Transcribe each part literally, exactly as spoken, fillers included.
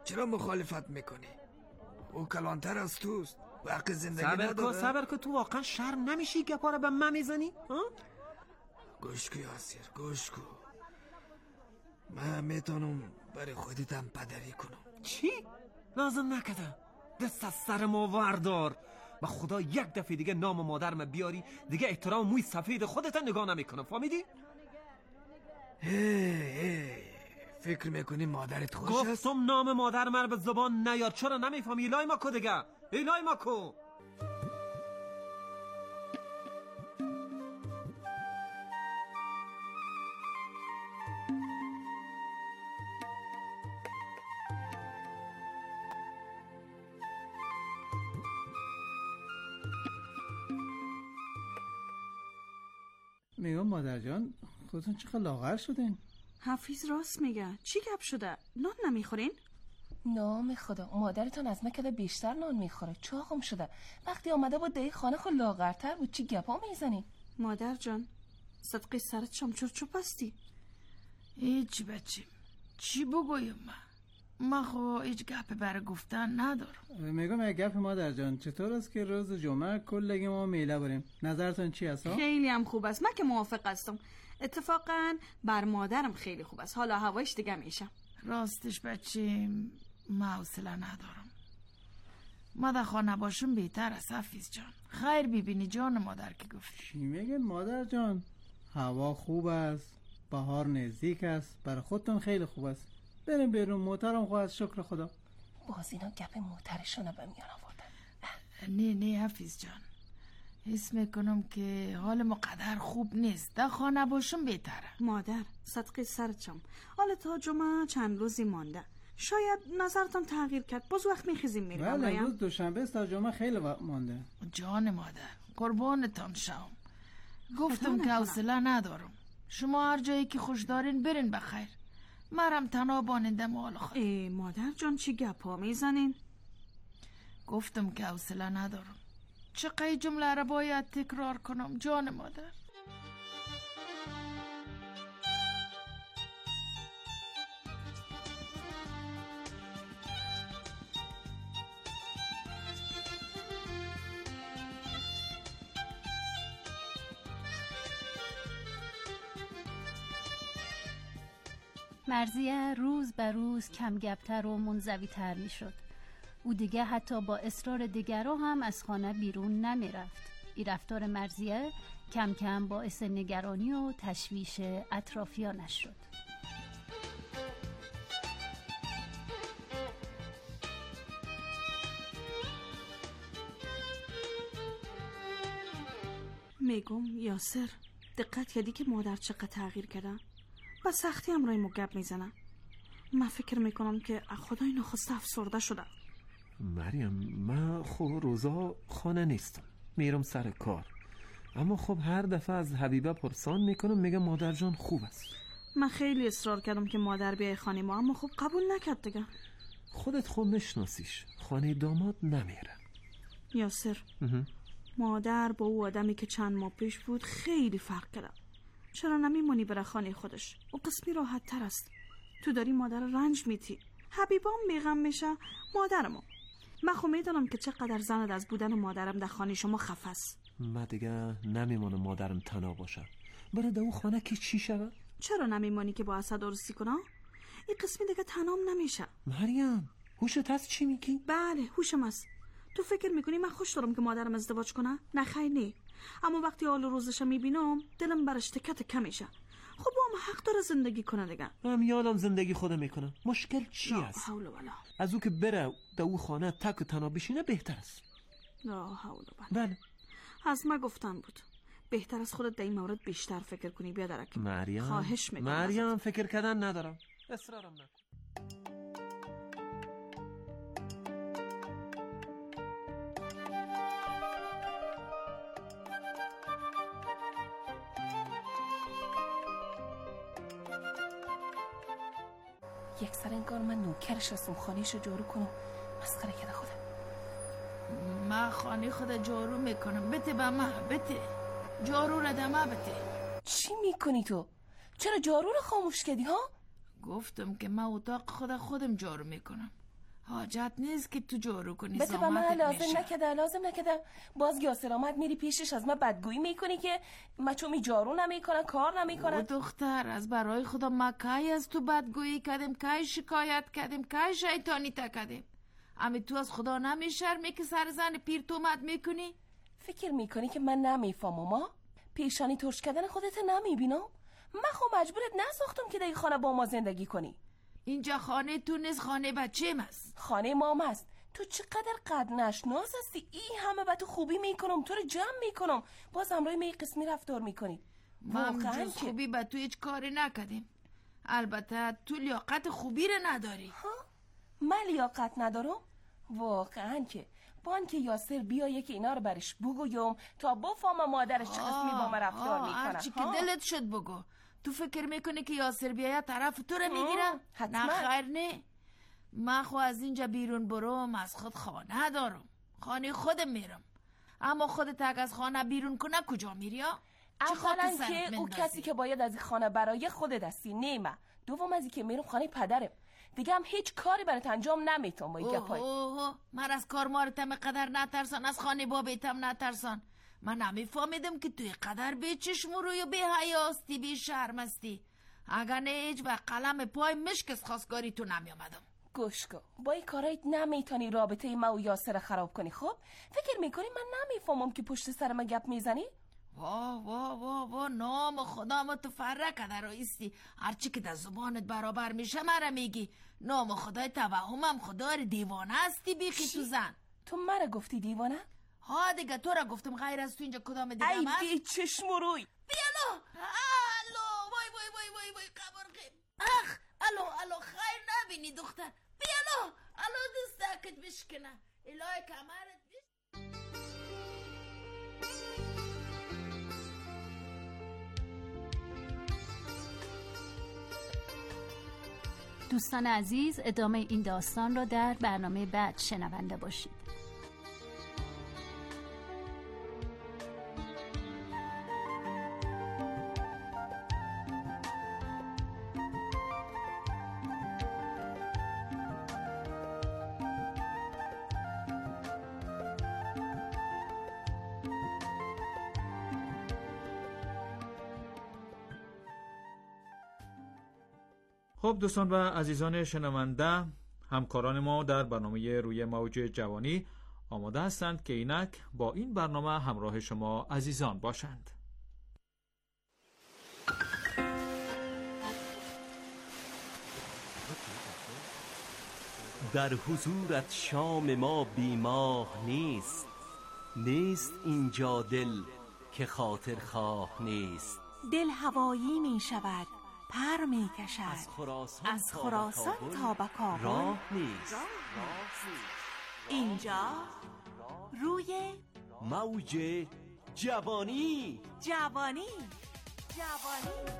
چرا مخالفت میکنی؟ او کلانتر از توست، وقت زندگی صبر نداره. کو صبر کو، تو واقعا شرم نمیشی گپا رو به من میزنی؟ گوش کو یاسر، گوش کو. من میتونم برای خودتم پدری کنم. چی؟ لازم نکده، دست از سر ما وردار. با خدا یک دفعه دیگه نام مادرم بیاری دیگه احترام موی سفید خودت نگاه نمیکنم، فهمیدی؟ هی هی فکر میکنی مادرت خوش است؟ گفتم نام مادر من به زبان نیار. چرا نمیفهمی؟ ایلای ما کو دیگه، ایلای ما کو. میگم مادر جان خودتون چقدر لاغر شدین؟ حفیظ راست میگه. چی گپ شده؟ نان نمیخورین؟ نام خدا مادرتان از مکده بیشتر نان میخوره، چاقم شده. وقتی آمده بود دهی خانه خود لاغرتر بود. چی گپا میزنی؟ مادر جان صدقی سرت شم چور چوب هستی؟ هیچ بچیم، چی بگویم من؟ ما خو هیچ گپ برای گفتن ندارم. میگم یک گپ مادر جان، چطور است که روز جمعه کلگی ما میله بریم؟ نظرتون چی است؟ خیلی هم خوب است، من که موافق هستم. اتفاقا بر مادرم خیلی خوب است، حالا هوایش دیگه میشه. راستش بچیم من حوصله ندارم. ما در خانه باشم بهتر است حفیظ جان. خیر ببینی جان مادر که گفتی. چی میگن مادر جان؟ هوا خوب است، بهار نزدیک است، برای خودتون خیلی خوب است. بریم بیرون، موترم خواهد شکر خدا. باز اینا گپ موترشونه به میان آوردن. نه نه حفیظ جان، حس میکنم که حال ما قدر خوب نیست. در خانه باشم بهتره. مادر صدقی سرچم، حالا تا جمعه چند روزی مانده، شاید نظرتان تغییر کرد، باز وقت میخیزیم میریم. بله امروز دوشنبه است، تا جمعه خیلی وقت مانده. جان مادر قربانتان شم. گفتم که حوصله ندارم. شما هر جایی که خوش دارین برین بخیر. مرم تنها باننده مال خود. ای مادر جان چی گپا میزنین؟ گفتم که حوصله ندارم. چقدر جمله را باید تکرار کنم جان مادر؟ مرضیه روز به روز کم گپتر و منزوی تر می شد. او دیگه حتی با اصرار دیگران هم از خانه بیرون نمی رفت. این رفتار مرضیه کم کم باعث نگرانی و تشویش اطرافیانش شد. میگم یاسر دقت کردی که مادر چقدر تغییر کرده؟ با سختی هم روی مگب میزنه. من فکر میکنم که خدای نخواسته افسرده شده. مریم من خب روزا خانه نیستم، میرم سر کار، اما خب هر دفعه از حبیبه پرسان میکنم میگه مادر جان خوب است. من خیلی اصرار کردم که مادر بیای خانه ما، اما خب قبول نکرد دیگه. خودت خوب میشناسیش، خانه داماد نمیره. یاسر مادر با او آدمی که چند ماه پیش بود خیلی فرق کرده. چرا نمیمونی بره خانه خودش؟ او قسمی راحت تر است. تو داری مادر رنج میتی، حبیبام میغم میشه، مادرمو. من خو میدونم که چقدر زند از بودن مادرم در خانه شما خفه است. من دیگه نمیمونم مادرم تنها باشه. برای دو خانه که چی شود؟ چرا نمیمونی که با اسد درستی کنم؟ این قسمی دیگه تنام نمیشه. مریم هوشت هست چی میگی؟ بله هوشم هست. تو فکر میکنی من خوش دارم که مادرم ازدواج کنه؟ نه خیر نه. اما وقتی حال روزش میبینم دلم برش تکت کم میشه. خب با هم حق داره زندگی کنه دیگه. هم یادم زندگی خودم میکنم. مشکل چی لا است؟ حول ولا. از او که بره در او خانه تک و تنها بشینه بهتر است. لا حول ولا. بله از ما گفتن بود بهتر از خودت در این مورد بیشتر فکر کنی. بیا درک مریم. خواهش میکنم. مریم فکر کردن ندارم، اصرارم نکن. یک سر انگار من نوکرش هستم خانه‌شو جارو کنم. مسخره کرده خودم. من خانه خود جارو میکنم. بته با ما بته جارو را دما بته. چی میکنی تو؟ چرا جارو رو خاموش کردی ها؟ گفتم که من اتاق خود خودم جارو میکنم. حاجت نیست که تو جارو کنی. بته با من لازم نکده لازم نکده باز یاسر آمد میری پیشش از من بدگویی میکنی که من چون می جارو نمیکنن کار نمیکنن. دختر از برای خدا ما کی از تو بدگویی کردیم، کی شکایت کردیم، کی شیطانی تکدیم؟ امی تو از خدا نمیشرمی که سر زن پیر تومت میکنی؟ فکر میکنی که من نمیفهمم؟ ما پیشانی ترش کردن خودت نمیبینم؟ من خب مجبورت نساختم که در خانه با ما زندگی کنی. اینجا خانه تو نیست، خانه بچه‌م است. خانه مام است. تو چقدر قد نشناس هستی. این همه به تو خوبی میکنم، تو رو جمع میکنم، باز امروی می قسمی رفتار میکنی. ما جز خوبی به تو هیچ کاری نکردیم. البته تو لیاقت خوبی رو نداری. ها؟ من لیاقت ندارم؟ واقعا که بان که یاسر بیایه که اینا رو برش بگویم تا بفهمم مادرش چه قسمی با من رفتار میکنه. هرچی که دلت شد بگو. تو فکر میکنی که یاسر بیایه طرف تو رو میگیره؟ نه خیر نه. من خو از اینجا بیرون برم از خود خانه دارم، خانه خودم میرم. اما خودت اگه از خانه بیرون کنه کجا میری؟ اولا که او کسی که باید از خانه برای خودت هستی نیمه. دوم از این که میرم خانه پدرم، دیگه هم هیچ کاری برات انجام نمیتونم. با این گپای من از کار مارتم قدر نترسان، از خانه بابیتم نترسان. من نمیفهمیدم که توی قدر به چشم روی به حیاستی به شرمستی. اگر نه هیچ و قلم پای مشکست خواستگاری تو نمی آمدم. گوش کن، با این کارایت نمیتونی رابطه ما و یاسر خراب کنی. خب فکر میکنی من نمیفهمم که پشت سر من گپ میزنی؟ وا وا وا وا نام خدا متفرق در رایستی. هرچی که در زبانت برابر میشه مرا میگی. نام خدای توهمم خدا رو دیوانه هستی بیخی تو زن. تو مرا گفتی دیوانه؟ ها دیگه تو را گفتم، غیر از تو اینجا کدام دیگه هم هست؟ ای بی چشم روی بیالو الو وای وای وای وای وای قبرقیم. اخ الو الو خیر نبینی دختر. بیالو الو دستکت بشکنه الهی کمرت بشکنه. دوستان عزیز، ادامه این داستان را در برنامه بعد شنونده باشید. خب دوستان و عزیزان شنونده، همکاران ما در برنامه روی موج جوانی آماده هستند که اینک با این برنامه همراه شما عزیزان باشند. در حضورت شام ما بیماه نیست، نیست اینجا دل که خاطر خواه نیست. دل هوایی می شود، پر می کشد از خراسان, از خراسان تا به کابل، راه نیست. اینجا روی موج جوانی جوانی جوانی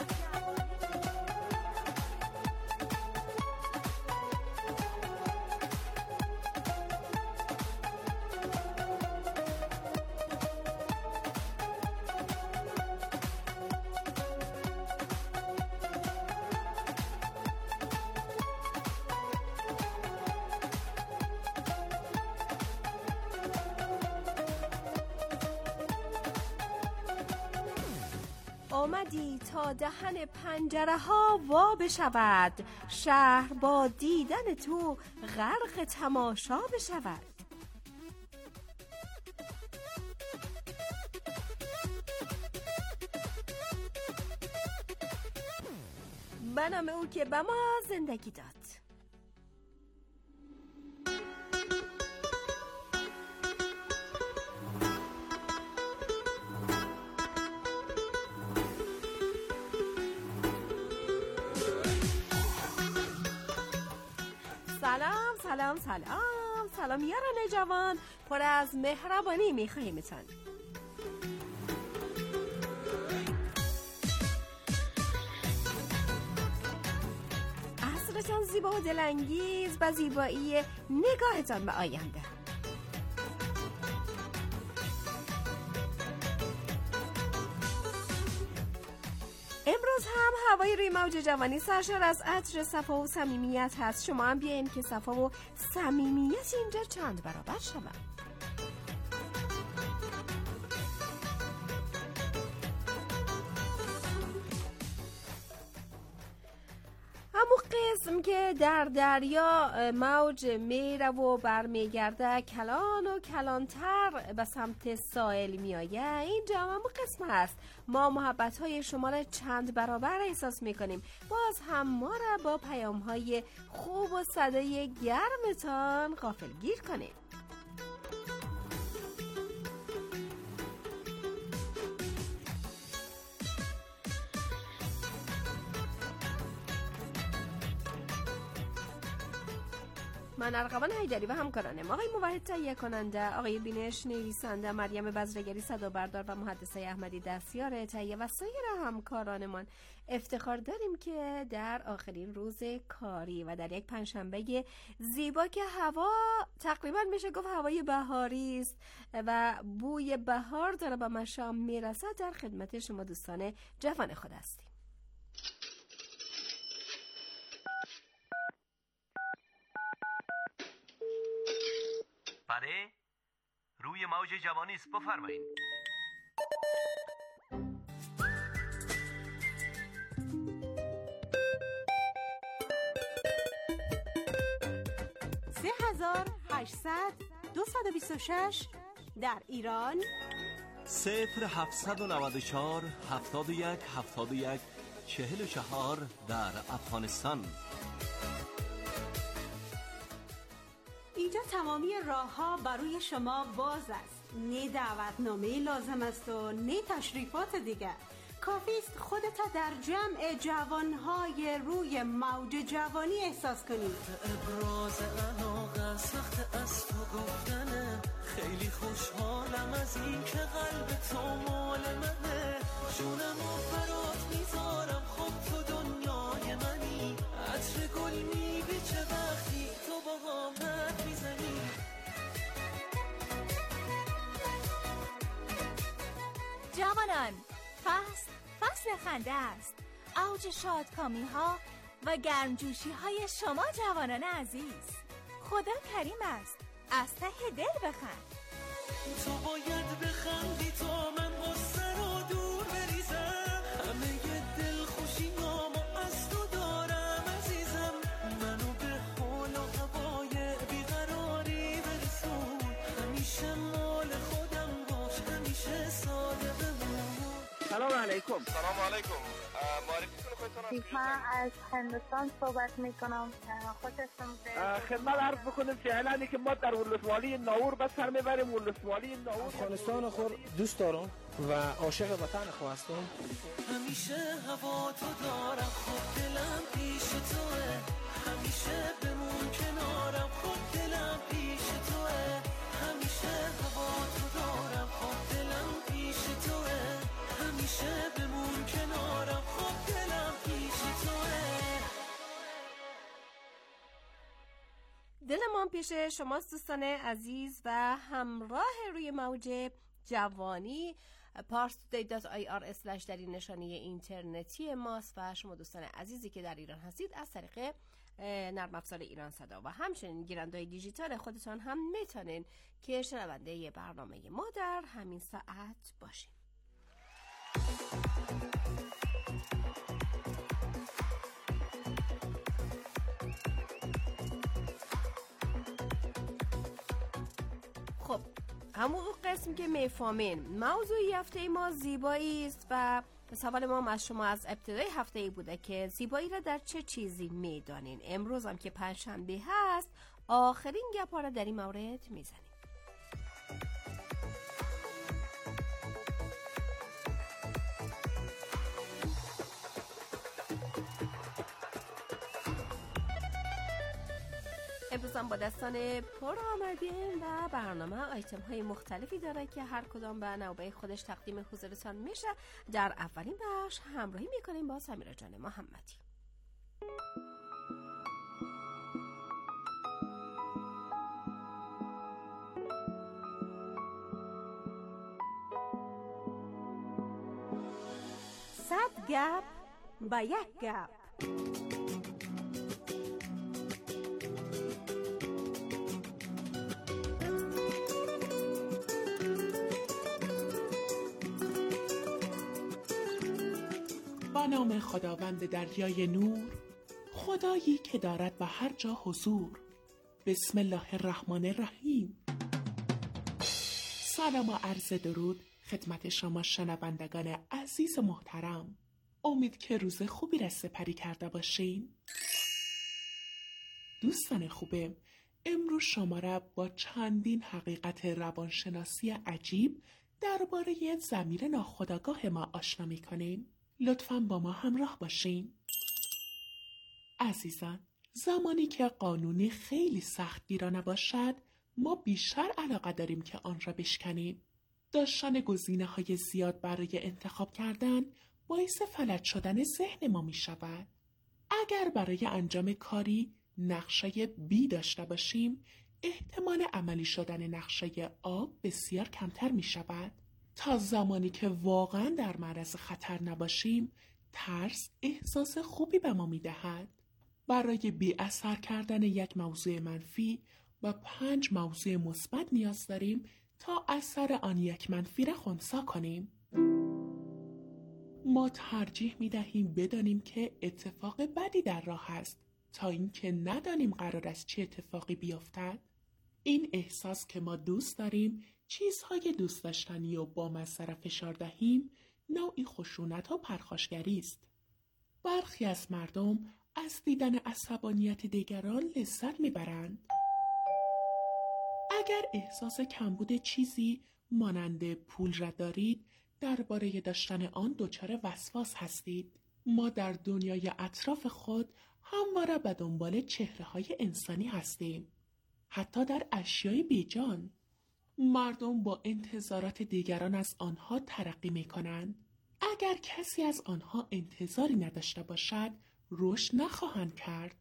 آمدی تا دهن پنجره ها وا بشود، شهر با دیدن تو غرق تماشا بشود. منم او که به ما زندگی داد. سلام سلام سلام سلام یاران جوان، پر از مهربانی میخوایمتان. عصرتان زیبا و دلانگیز با زیبایی نگاهتان به آینده. امروز امروز هم هوای روی موج جوانی سرشار از عطر صفا و صمیمیت هست. شما هم بیاین که صفا و صمیمیت اینجا چند برابر شود. قسم که در دریا موج میره و برمیگرده کلان و کلانتر به سمت ساحل میایه، اینجا هم قسم هست. ما محبت های شما را چند برابر احساس میکنیم. باز هم ما را با پیام های خوب و صدای گرمتان غافلگیر کنیم. من ارغوان حیدری و همکارانم، آقای موحد تهیه کننده، آقای بینش نویسنده، مریم بزرگری صدا بردار و محدثه احمدی دستیار تهیه و سایر همکارانمان افتخار داریم که در آخرین روز کاری و در یک پنجشنبه زیبا که هوا تقریبا میشه گفت هوای بهاری است و بوی بهار داره به مشام میرسه، در خدمت شما دوستان جوان خود هستیم. بله، روی موج جوانی است، بفرمایید. سه هزار هشتصد دویست و بیست و شش در ایران، صفر هفتصد و نود و چهار هفتاد و یک هفتاد و یک چهل و چهار در افغانستان. اینجا تمامی راه ها برای شما باز است. نه دعوتنامه لازم است و نه تشریفات دیگر. کافی است خودت در جمع جوانهای روی موج جوانی احساس کنید. ابراز علاقه سخت از تو گفتنه، خیلی خوشحالم از این که قلب تو مال منه، جونمو برات میذارم، خب تو دنیای منی، عطر گل میبیچه وقتی تو با قامت میزنی. جوانان، فصل فصل خنده است، اوج شادکامی ها و گرمجوشی های شما جوانان عزیز. خدا کریم است، از ته دل بخند. تو باید بخندی تا من غصه رو دور بریزم، همه ی دل خوشی نامو از تو دارم عزیزم، منو به حال و هوای بیقراری برسون، همیشه مال خودم باش، همیشه ساده بمون. سلام علیکم. سلام علیکم. معرفی کنید خودتون. من از هندوستان صحبت میکنم. خوشتون خدمت عرض بکنم فعلا که ما در ولسوالی ناور بس سر میبریم. ولسوالی ناور افغانستان خود دوست دارم و عاشق وطن خود هستم. همیشه هوا تو دارم، خود دلم پیش توه، همیشه بمون کنارم، خود دلم پیش توه، همیشه هوا تو دارم، خود دلم پیش توه، همیشه بمون کنارم، خود دلم پیش توه. دل ما پیش شماست دوستان عزیز و همراه روی موج جوانی. پارس تودی دات آی آر اسلش در این نشانی اینترنتی ماست و شما دوستان عزیزی که در ایران هستید از طریق نرم افزار ایران صدا و همچنین گیرنده‌های دیجیتال خودتان هم میتونین که شنونده برنامه ما در همین ساعت باشین. خب همون قسم که میفهمین موضوع هفته ما زیبایی است و سوال ما از شما از ابتدای هفته ای بوده که زیبایی را در چه چیزی میدانین. امروز هم که پنجشنبه هست آخرین گپا را در این مورد میزنیم. امروز هم با دستان پر آمدیم و برنامه آیتم های مختلفی داره که هر کدام به نوبه خودش تقدیم حضورتان میشه. در اولین بخش همراهی میکنیم با سمیرا جان محمدی. صد گپ با یک گپ. با نام خداوند دریای نور، خدایی که دارد به هر جا حضور. بسم الله الرحمن الرحیم. سلام و عرض درود خدمت شما شنوندگان عزیز و محترم. امید که روز خوبی را سپری کرده باشین. دوستان خوبم، امروز شما را با چندین حقیقت روانشناسی عجیب درباره ضمیر ناخودآگاه ما آشنا می‌کنیم. لطفاً با ما همراه باشین. عزیزان، زمانی که قانونی خیلی سختگیرانه باشد، ما بیشتر علاقه داریم که آن را بشکنیم. داشتن گزینه‌های زیاد برای انتخاب کردن باعث فلج شدن ذهن ما می شود. اگر برای انجام کاری نقشه بی داشته باشیم، احتمال عملی شدن نقشه آ بسیار کمتر می شود. تا زمانی که واقعا در معرض خطر نباشیم، ترس احساس خوبی به ما می دهد. برای بی اثر کردن یک موضوع منفی و پنج موضوع مثبت نیاز داریم تا اثر آن یک منفی را خنثی کنیم. ما ترجیح می دهیم بدانیم که اتفاق بدی در راه است تا اینکه ندانیم قرار است چه اتفاقی بیفتد. این احساس که ما دوست داریم چیزهای دوست داشتنی و با مصرف فشار دهیم نوعی خشونت و پرخاشگری است. برخی از مردم از دیدن عصبانیت دیگران لذت میبرند. اگر احساس کمبود چیزی مانند پول را دارید، درباره داشتن آن دچار وسواس هستید. ما در دنیای اطراف خود همواره به دنبال چهره‌های انسانی هستیم، حتی در اشیای بیجان. مردم با انتظارات دیگران از آنها ترقی می کنند. اگر کسی از آنها انتظاری نداشته باشد، رشد نخواهند کرد.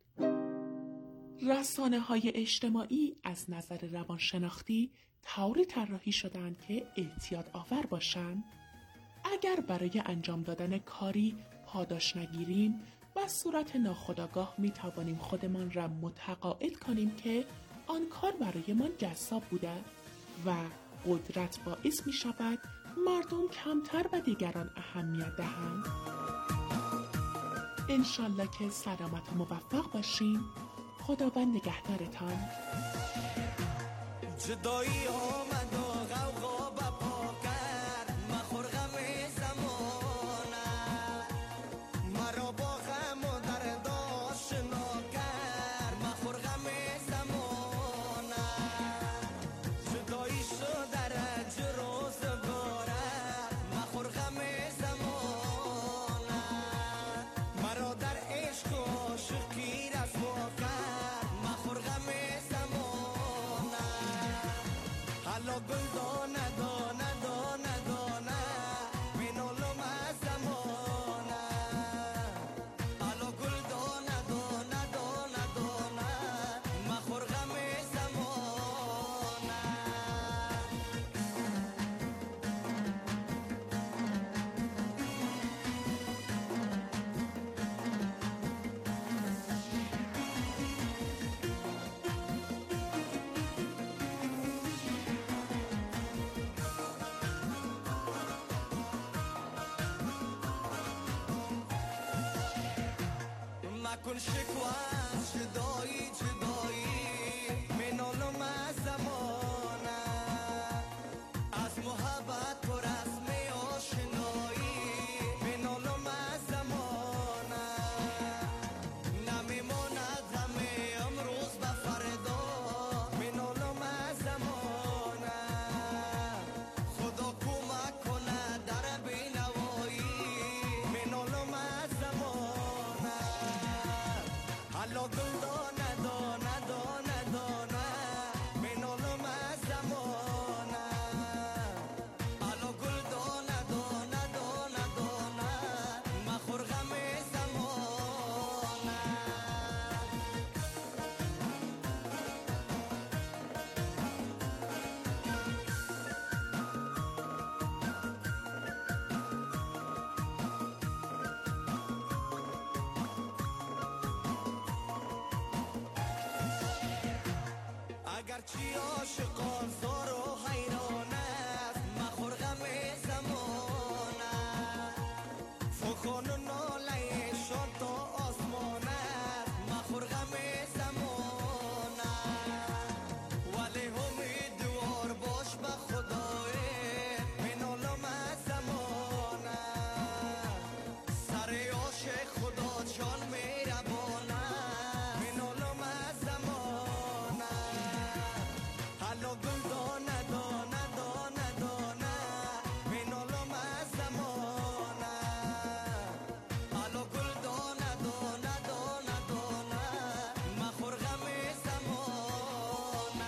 رسانه های اجتماعی از نظر روانشناختی طوری طراحی شدند که اعتیاد آور باشند. اگر برای انجام دادن کاری پاداش نگیریم، به صورت ناخودآگاه می توانیم خودمان را متقاعد کنیم که آن کار برایمان جذاب بوده و قدرت باعث می شود مردم کمتر به دیگران اهمیت دهند. انشالله که سلامت و موفق باشین. خداوند نگهدارتان. جدایی آمد و غوغا بپا کرد، مخور غم زمانه، مرا با غم و درد آشنا کرد، مخور غم زمانه، جدایی شد درج روزگاره، مخور غم زمانه، مرا در عشق و عاشقی رسوا کرد، مخور غم زمانه، حالا گل دانه دانه دانه دانه بینالم از زمانه، حالا گل دانه دانه دانه دانه مخور غم زمانه. مکن شکوه جدایی جدایی منالم از زمانه، از محبت پر از می آشنایی منالم از زمانه، نمیماند همه امروز به فردا منالم از زمانه، خدا کمک کنه در بینوایی منالم از زمانه، حالا عاشقان زار و حیران است مخور غم زمان است فکن و نالهشان تا آسمان است مخور غم زمان است ولی امیدوار باش به خدای منالم از زمان است سر عاشق خدا چال مهربان است منالم از زمان است حالا گل دانه دانه دانه دانه منالم از زمان است حالا گل دانه دانه دانه دانه مخور غم زمان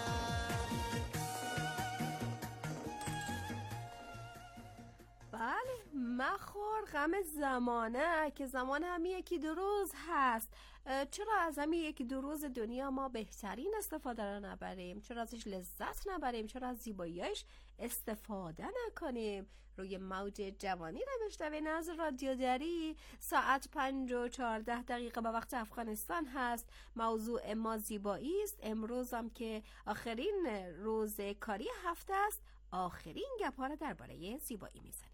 بله، مخور غم زمانه که زمان هم یکی دو روز هست. اه، چرا از همین یکی دو روز دنیا ما بهترین استفاده رو نبریم؟ چرا ازش لذت نبریم؟ چرا از زیباییش استفاده نکنیم؟ روی موج جوانی رو بشنوین از رادیو دری. ساعت پنج و چهارده دقیقه به وقت افغانستان هست. موضوع ما زیبایی است. امروز هم که آخرین روز کاری هفته است، آخرین گپ‌ها رو درباره زیبایی میزنیم.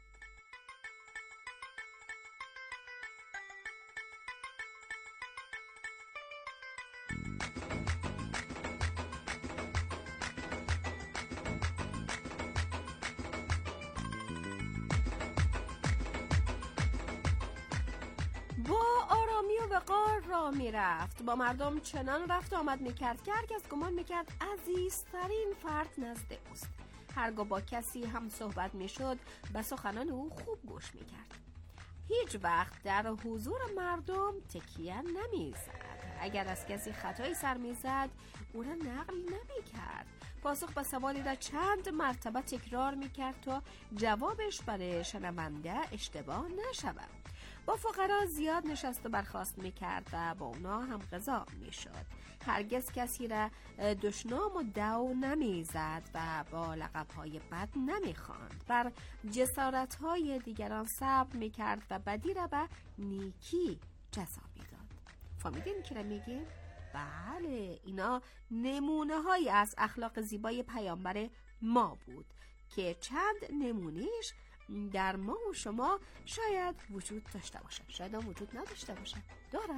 با آرامی و وقار را می رفت، با مردم چنان رفت آمد می کرد که هرکس گمان می کرد عزیزترین فرد نزد اوست. هرگاه با کسی هم صحبت می شد به سخنان او خوب گوش می کرد. هیچ وقت در حضور مردم تکیه نمی زد. اگر از کسی خطایی سر می زد او را نقل نمی کرد. پاسخ به سوالی را چند مرتبه تکرار می کرد تا جوابش برای شنونده اشتباه نشود. با فقرا زیاد نشست و برخاست می کرد و با اونا هم غذا می شد. هرگز کسی را دشنام و دو نمی زد و با لقب‌های بد نمی خواند. بر جسارت‌های دیگران صبر می کرد و بدی را به نیکی جزا می داد. فهمیدین که را میگیم؟ بله، اینا نمونه هایی از اخلاق زیبای پیامبر ما بود که چند نمونهش در ما و شما شاید وجود داشته باشه، شاید هم وجود نداشته باشه. داره؟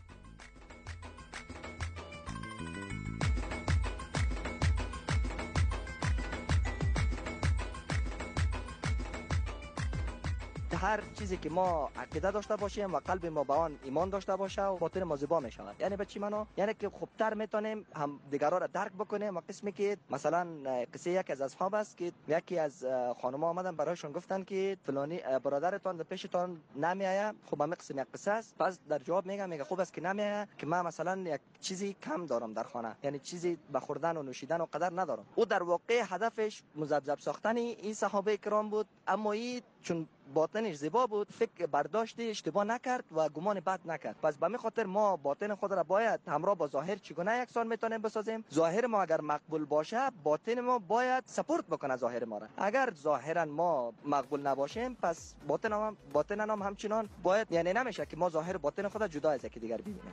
هر چیزی که ما عقیده داشته باشیم و قلب ما به آن ایمان داشته باشه و باطن ما زیبا می شود. یعنی به چی معنا؟ یعنی که خوبتر میتونیم هم دیگران را درک بکنیم. و قسمی که مثلا قصه یکی از اصحاب است که یکی از خانم‌ها آمدن برایشون گفتن که فلانی برادرتان در پیشتان نمیآید. خب همین قسم یک قصه است. پس در جواب میگه میگه خوب است که نمیآید که من مثلا یک چیزی کم دارم در خانه، یعنی چیزی به خوردن و نوشیدن و قدر ندارم. او در واقع هدفش مذبذب ساختن این صحابه کرام بود، اما این چون باطنش زیبا بود فکر برداشتی اشتباه نکرد و گمان بد نکرد. پس به می خاطر ما باطن خود را باید همراه با ظاهر چگونه یکسان میتونیم بسازیم. ظاهر ما اگر مقبول باشه باطن ما باید سپورت بکنه ظاهر ما را. اگر ظاهرا ما مقبول نباشیم پس باطن هم باطن هم همچنان باید، یعنی نمیشه که ما ظاهر باطن خود جدا از یکی دیگر ببینیم.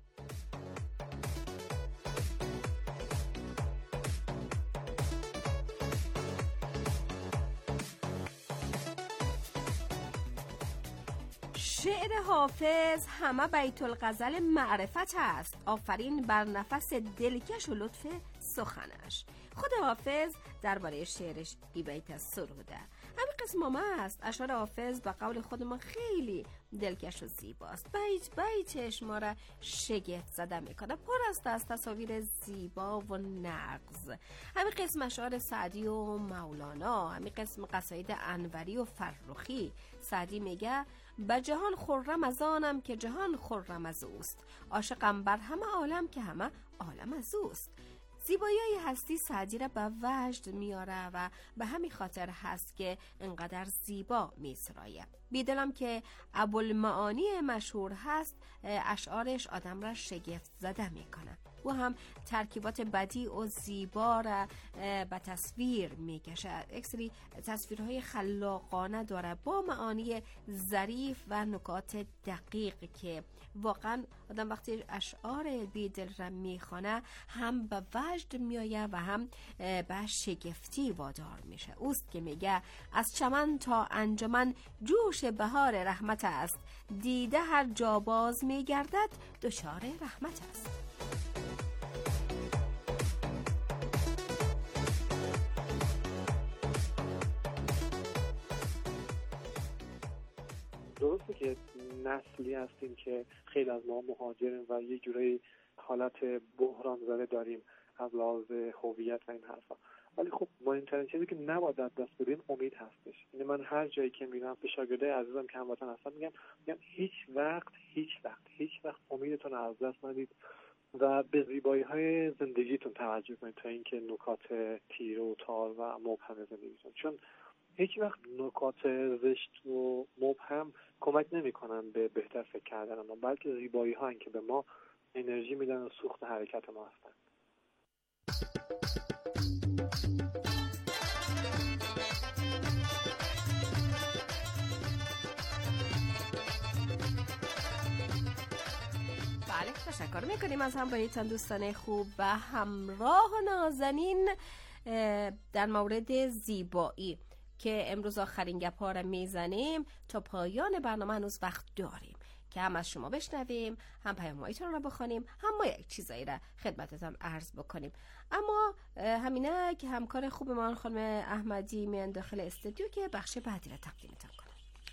شعر حافظ همه بیت الغزل معرفت است. آفرین بر نفس دلکش و لطف سخنش. خود حافظ درباره شعرش ای بیت از سروده. همین قسم هم است. اشعار حافظ به قول خود ما خیلی دلکش و زیباست. بیت بیتش ما را شگفت زده میکنه. پر است از تصاویر زیبا و نغز. همین قسم اشعار سعدی و مولانا، همین قسم قصاید انوری و فرخی. سعدی میگه به جهان خرم از آنم که جهان خرم از اوست، عاشقم بر همه عالم که همه عالم از اوست. زیبایی هستی سعدی را به وجد میاره و به همین خاطر هست که انقدر زیبا میسرایه. بیدلم که ابوالمعانی مشهور هست، اشعارش آدم را شگفت زده میکنه. او هم ترکیبات بدیع و زیبا را به تصویر میکشد. یک سری تصویرهای خلاقانه داره با معانی ظریف و نکات دقیق که واقعا آدم وقتی اشعار بیدل را میخوانه هم به وجد میآید و هم به شگفتی وادار میشه. اوست که میگه از چمن تا انجمن جوش بهار رحمت است، دیده هر جا باز میگردد دچار رحمت است. درسته که نسلی هستیم که خیلی از ما مهاجریم و یه جورایی حالت بحران زده داریم از لحاظ هویت و این حرفا، ولی خب مهمترین چیزی که نباید از دست بدیم امید هستش. یعنی من هر جایی که میرم به شاگردای عزیزم که هموطن هستن میگم میگم هیچ وقت هیچ وقت هیچ وقت امیدتون رو از دست ندید و به زیبایی‌های زندگیتون توجه کنید تا اینکه نکات تیره و تار و مبهم زندگیتون، چون هیچ وقت نکات زشت و مبهم کمک نمی‌کنن به بهتر فکر کردن ما، بلکه زیبایی‌ها هستن که به ما انرژی میدن و سوخت حرکت ما هستن. بله، تشکر میکنیم از همراهیتان دوستان خوب و همراه و نازنین در مورد زیبایی که امروز آخرین گپ ها را میزنیم. تا پایان برنامه هنوز وقت داریم که هم از شما بشنویم، هم پیام‌هایتون رو بخونیم، هم ما یک چیزایی را خدمتتان عرض بکنیم. اما همینه که همکار خوب ما خانم احمدی میان داخل استودیو که بخش بعدی را تقدیمتان کنم.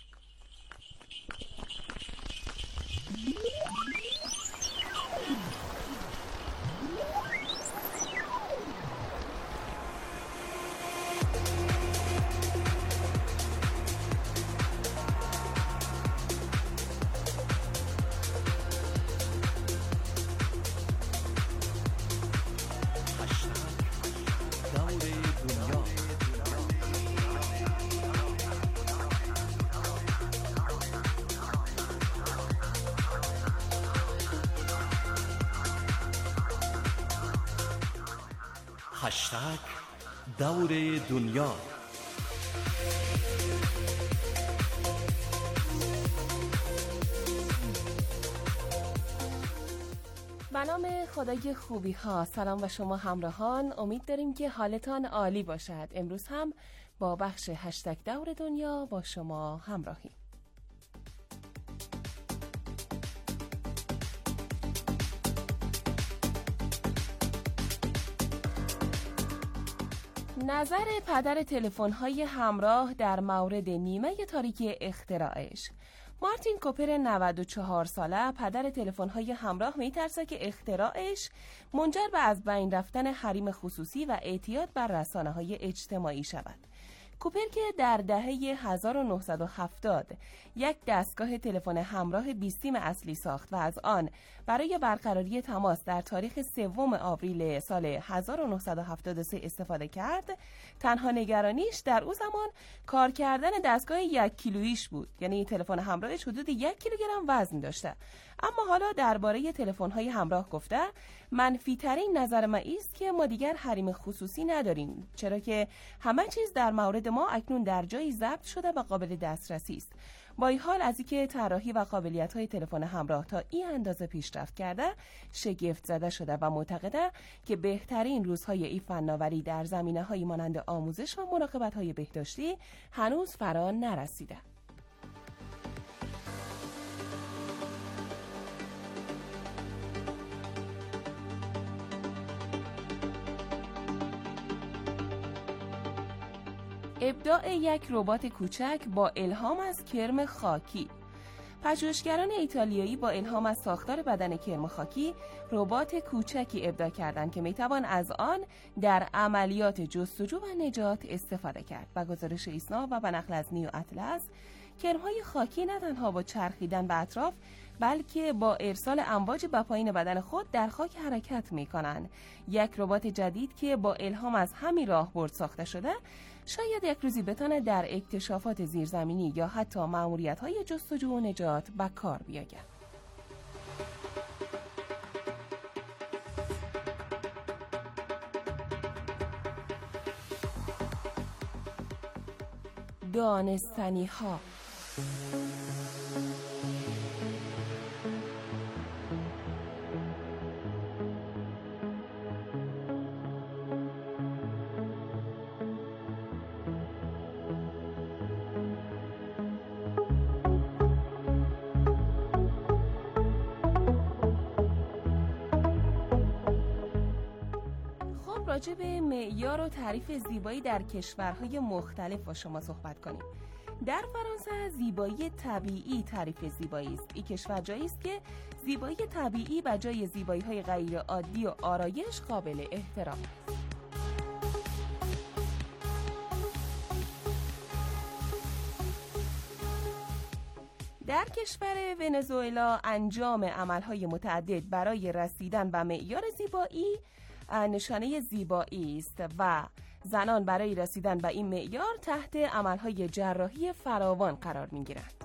هشتگ دور دنیا. به نام خدای خوبی ها سلام و شما همراهان، امید داریم که حالتان عالی باشد. امروز هم با بخش هشتگ دور دنیا با شما همراهیم. نظر پدر تلفن‌های همراه در مورد نیمه تاریکی اختراعش. مارتین کوپر نود و چهار ساله پدر تلفن‌های همراه می‌ترسه که اختراعش منجر به از بین رفتن حریم خصوصی و اعتیاد بر رسانه‌های اجتماعی شود. کوپر که در دهه هزار و نهصد و هفتاد یک دستگاه تلفن همراه بیستیم اصلی ساخت و از آن برای برقراری تماس در تاریخ سوم آوریل سال هزار و نهصد و هفتاد و سه استفاده کرد، تنها نگرانیش در او زمان کار کردن دستگاه یک کیلویش بود، یعنی تلفن همراهش حدود یک کیلوگرم وزن داشته. اما حالا درباره تلفن‌های همراه گفته منفی ترین نظر ما است که ما دیگر حریم خصوصی نداریم، چرا که همه چیز در مورد ما اکنون در جایی ضبط شده و قابل دسترسی است. با این حال از اینکه طراحی و قابلیت‌های تلفن همراه تا این اندازه پیشرفت کرده، شگفت زده شده و معتقده که بهترین روزهای این فناوری در زمینه‌های مانند آموزش و مراقبت‌های بهداشتی هنوز فرا نرسیده. ابداع یک ربات کوچک با الهام از کرم خاکی. پژوهشگران ایتالیایی با الهام از ساختار بدن کرم خاکی ربات کوچکی ابداع کردند که میتوان از آن در عملیات جستجو و نجات استفاده کرد. و گزارش ایسنا و به نقل از نیو اطلس، کرم‌های خاکی نه تنها با چرخیدن به اطراف بلکه با ارسال امواج به پایین بدن خود در خاک حرکت می‌کنند. یک ربات جدید که با الهام از همین راهبرد ساخته شده شاید یک روزی بتونه در اکتشافات زیرزمینی یا حتی مأموریت‌های جستجو و نجات به کار بیاید. دانستنی ها. راجع به معیار و تعریف زیبایی در کشورهای مختلف با شما صحبت کنیم. در فرانسه زیبایی طبیعی تعریف زیبایی است. این کشور جایی است که زیبایی طبیعی به جای زیبایی‌های غیر عادی و آرایش قابل احترام است. در کشور ونزوئلا انجام عملهای متعدد برای رسیدن به معیار زیبایی نشانه زیبایی است و زنان برای رسیدن به این معیار تحت عملهای جراحی فراوان قرار می‌گیرند.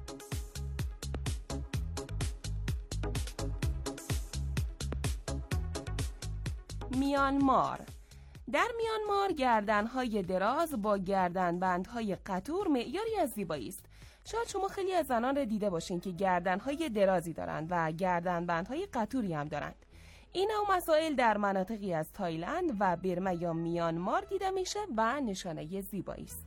میانمار. در میانمار گردنهای دراز با گردنبندهای قطور معیاری از زیبایی است. شاید شما خیلی از زنان را دیده باشین که گردنهای درازی دارند و گردنبندهای قطوری هم دارند. این نوع مسائل در مناطقی از تایلند و برما یا میانمار دیده میشه و نشانه زیبایی است.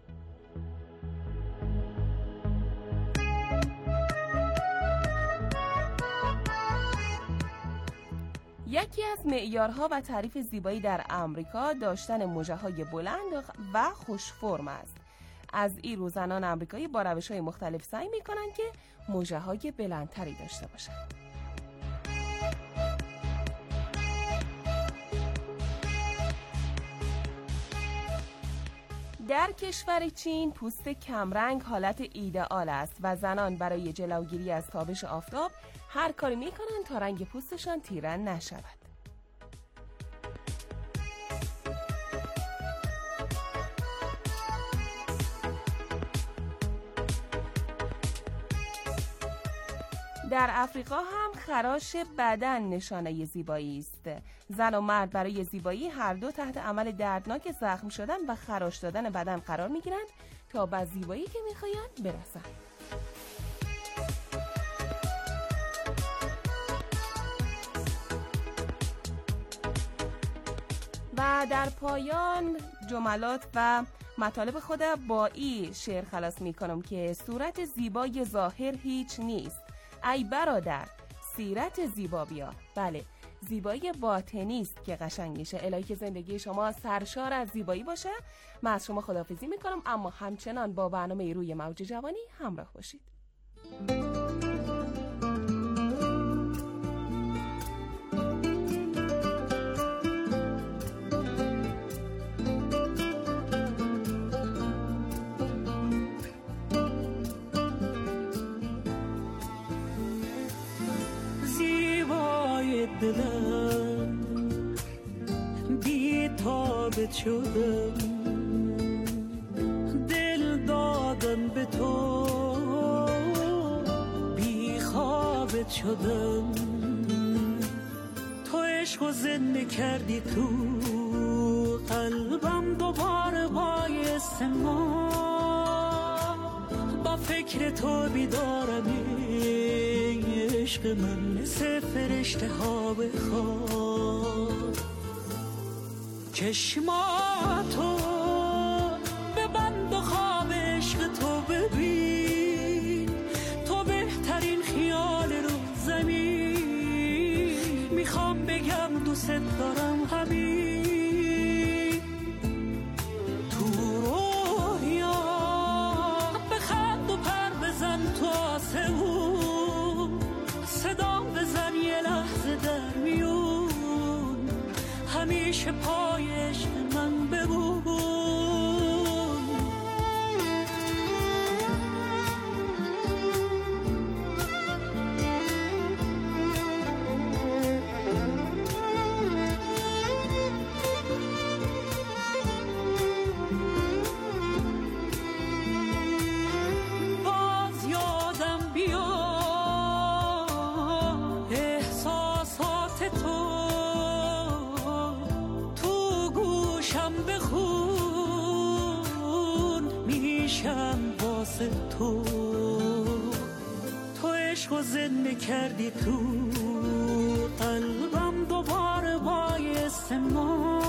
یکی از معیارها و تعریف زیبایی در آمریکا داشتن مژه‌های بلند و خوش فرم است. از این رو زنان آمریکایی با روش‌های مختلف سعی می‌کنند که مژه‌های بلندتری داشته باشند. در کشور چین پوست کمرنگ حالت ایدئال است و زنان برای جلوگیری از تابش آفتاب هر کاری میکنن تا رنگ پوستشان تیره نشود. در افریقا هم خراش بدن نشانه زیبایی است. زن و مرد برای زیبایی هر دو تحت عمل دردناک زخم شدن و خراش دادن بدن قرار می‌گیرند تا به زیبایی که می‌خواهند برسند. و در پایان جملات و مطالب خود با این شعر خلاص می‌کنم که صورت زیبای ظاهر هیچ نیست، ای برادر سیرت زیبا بیار. بله، زیبایی باطنی است که قشنگ میشه. الهی که زندگی شما سرشار از زیبایی باشه. من از شما خداحافظی میکنم، اما همچنان با برنامه روی موج جوانی همراه باشید. دلم بی تابت شدم، دل دادم به تو بی خوابت شدم. تو عشق و زنده کردی تو قلبم، دوباره بایست ما با فکر تو بیدارم. عشق من مثل فرشته ها بخواد، چشماتو ببند و خواب عشق تو ببین. تو بهترین خیال رو زمین، میخوام بگم دوست دارم همین. تو رویا بخند و پر بزن تو آسمون، صدا بزن یه لحظه در میون، همیشه پای عشق من بمون. واسه تو، تو عشق و زنده کردی تو قلبم، دوباره باعث ما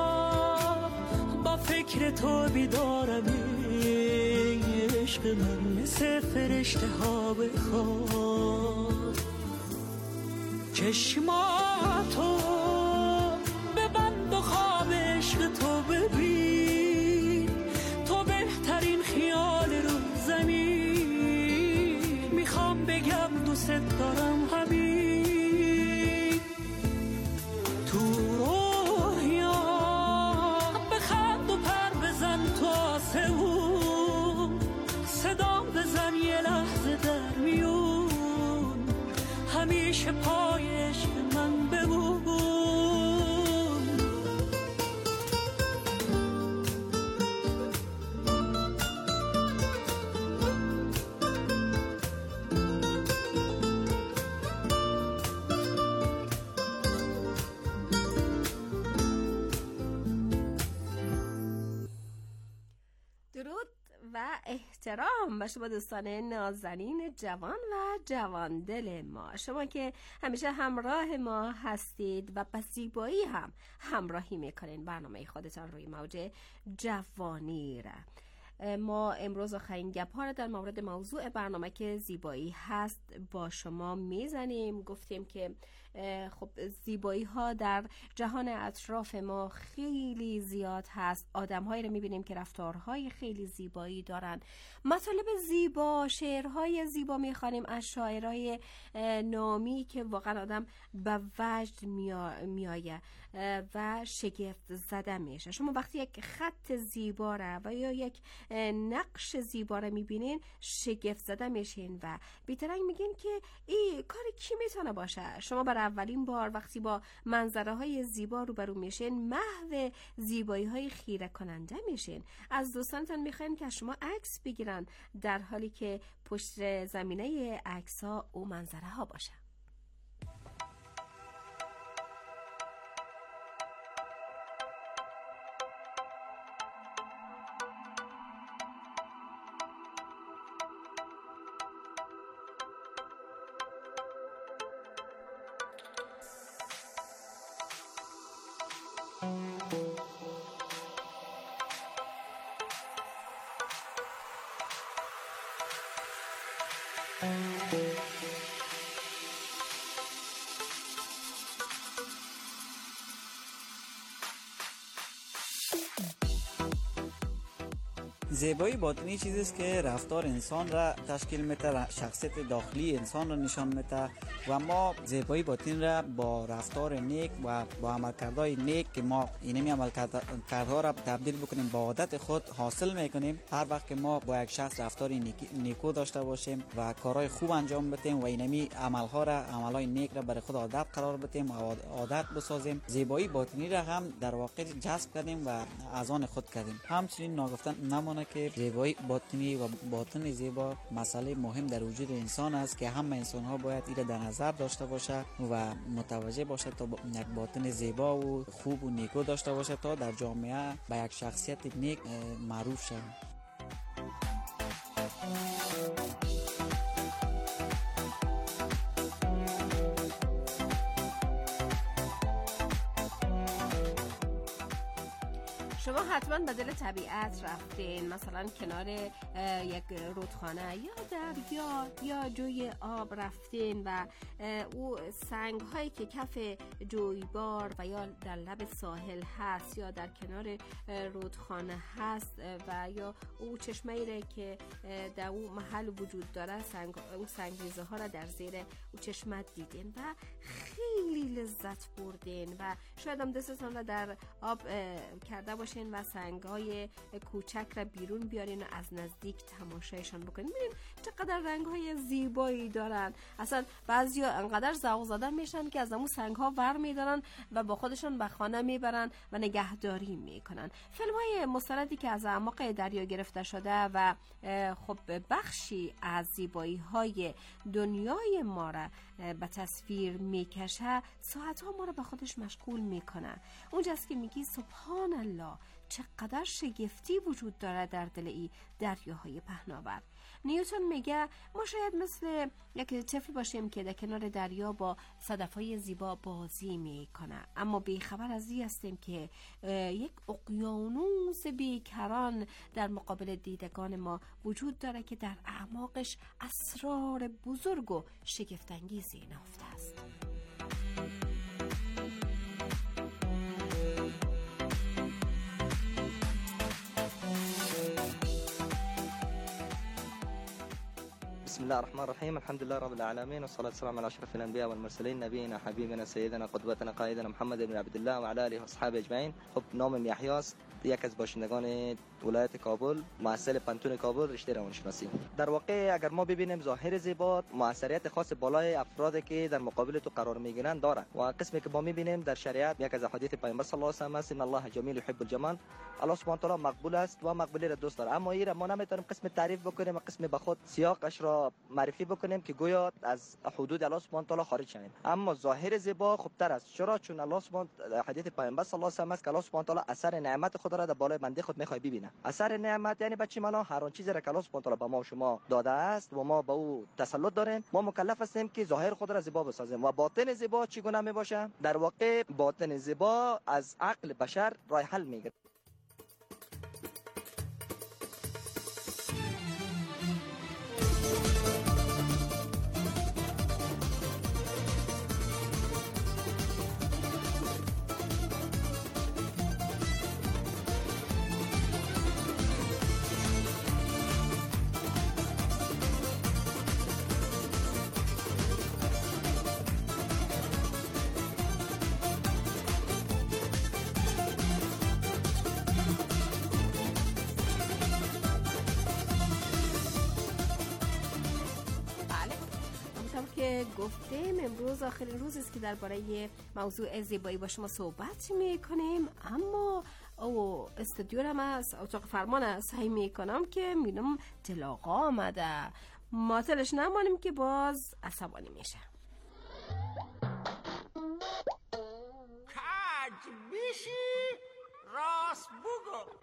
با فکر تو بیدارم. عشق من مثل فرشته ها بخواد، چشماتو ببند و خواب عشق تو ببین، تو بهترین خیال رو زمین. میخوام بگم دوست دارم حبیب، تو رویا بخند و پر بزن تو آسمون، صدام بزن یه لحظه در میون، همیشه پای عشق من بمون. و احترام به شما دوستان نازنین جوان و جواندل ما، شما که همیشه همراه ما هستید و به زیبایی هم همراهی میکنین برنامه خودتان روی موج جوانی را. ما امروز آخرین گپ ها را در مورد موضوع برنامه که زیبایی هست با شما میزنیم. گفتیم که خب زیبایی ها در جهان اطراف ما خیلی زیاد هست، آدم هایی رو میبینیم که رفتارهای خیلی زیبایی دارن، مطالب زیبا، شعرهای زیبا میخوانیم از شاعرای نامی که واقعا آدم به وجد میآید و شگفت زده میشه. شما وقتی یک خط زیبا را و یا یک نقش زیبا را میبینین شگفت زده میشین و بی‌درنگ میگین که این کار کی میتونه باشه. شما برای اولین بار وقتی با منظره های زیبا روبرو میشین محو زیبایی های خیره کننده میشین. از دوستانتان میخواین که شما عکس بگیرن در حالی که پشت زمینه عکس ها او منظره ها باشه. زیبایی باطنی چیزی است که رفتار انسان را تشکیل میده، شخصیت داخلی انسان را نشان میده و ما زیبایی باطن را با رفتار نیک و با عملکردهای نیک که ما اینمی عملکردها را تبدیل بکنیم با عادت خود حاصل میکنیم. هر وقت که ما با یک شخص رفتار نیکو داشته باشیم و کارهای خوب انجام بدیم و اینمی عملها را عملهای نیک را برای خود عادت قرار بدیم و عادت بسازیم، زیبایی باطنی را هم در واقع جذب کردیم و از آن خود کردیم. همچنین ناگفتن نمانه که زیبایی باطنی و باطن زیبا مسئله مهم در وجود انسان است که همه انسان ها باید این در نظر داشته باشه و متوجه باشه تا یک باطن زیبا و خوب و نیکو داشته باشه تا در جامعه به یک شخصیت نیک معروف شود. شما حتما به دل طبیعت رفتین، مثلا کنار یک رودخانه یا دریا یا جوی آب رفتین و او سنگ هایی که کف جویبار و یا در لب ساحل هست یا در کنار رودخانه هست و یا او چشمه ای که در او محل وجود داره، سنگ او سنگریزه ها را در زیر او چشمه دیدین و خیلی لذت بردین و شاید هم دستتان را در آب کرده باشین و سنگ‌های کوچک را بیرون بیارین و از نزدیک تماشایشان بکنین. ببینین چقدر رنگ‌های زیبایی دارن. اصلا بعضیا انقدر ذوق زده میشن که از اون سنگ‌ها ور میدارن و با خودشون به خانه میبرن و نگهداری میکنن. فیلم‌های مستندی که از اعماق دریا گرفته شده و خب بخشی از زیبایی‌های دنیای ما را به تصویر میکشه، ساعت‌ها ما را به خودش مشغول میکنه. اونجاست که میگی سبحان الله چقدر شگفتی وجود داره در دل ای دریاهای پهناور. نیوتن میگه ما شاید مثل یک طفل باشیم که در کنار دریا با صدفهای زیبا بازی میکنه، اما بیخبر از این هستیم که یک اقیانوس بیکران در مقابل دیدگان ما وجود داره که در اعماقش اسرار بزرگ و شگفت‌انگیزی نهفته است. بسم الله الرحمن الرحيم الحمد لله رب العالمين والصلاة والسلام على أشرف الأنبياء والمرسلين نبينا حبيبنا سيدنا قدوتنا قائدنا محمد بن عبد الله وعلى آله وأصحابه أجمعين. خب نامم یحیی است، یک از باشندگان ولایت کابل، محصل پنتون کابل، رشته روانشناسی. در واقع اگر ما ببینیم ظاهر زیبا موثریت خاص بالای افرادی که در مقابل تو قرار میگیرن داره و قسمی که ما میبینیم در شریعت یک از احادیث پیامبر صلی الله علیه و سلم است، ان الله جمیل یحب الجمال، الله سبحانه و تعالی مقبول است و مقبولی را دوست داره. اما این ما نمیتونیم قسم تعریف بکنیم و قسم به خود سیاقش را معرفی بکنیم که گویا از حدود الله سبحانه و تعالی خارج شویم. اما ظاهر زیبا خوبتر است. چرا؟ چون الله سبحانه حدیث پیامبر صلی الله علیه و سلم است که الله سبحانه و تعالی اثر نعمت خود را در بالای بنده خود میخواد ببینه. اثر نعمت یعنی بچی معنا هر آن چیزی را که الله سبحانه و تعالی به ما و شما داده است و ما به او تسلط داریم، ما مکلف هستیم که ظاهر خود را زیبا بسازیم. و باطن زیبا چگونه می باشه؟ در واقع باطن زیبا از عقل بشر راه حل میگیره. گفتیم امروز آخرین روز است که درباره موضوع زیبایی با شما صحبت میکنیم، اما او استودیو هم از اتاق فرمان سعی میکنم که میدونم تلاقا آمده، معطلش نمانیم که باز عصبانی میشه. کج بیشی راست بگو.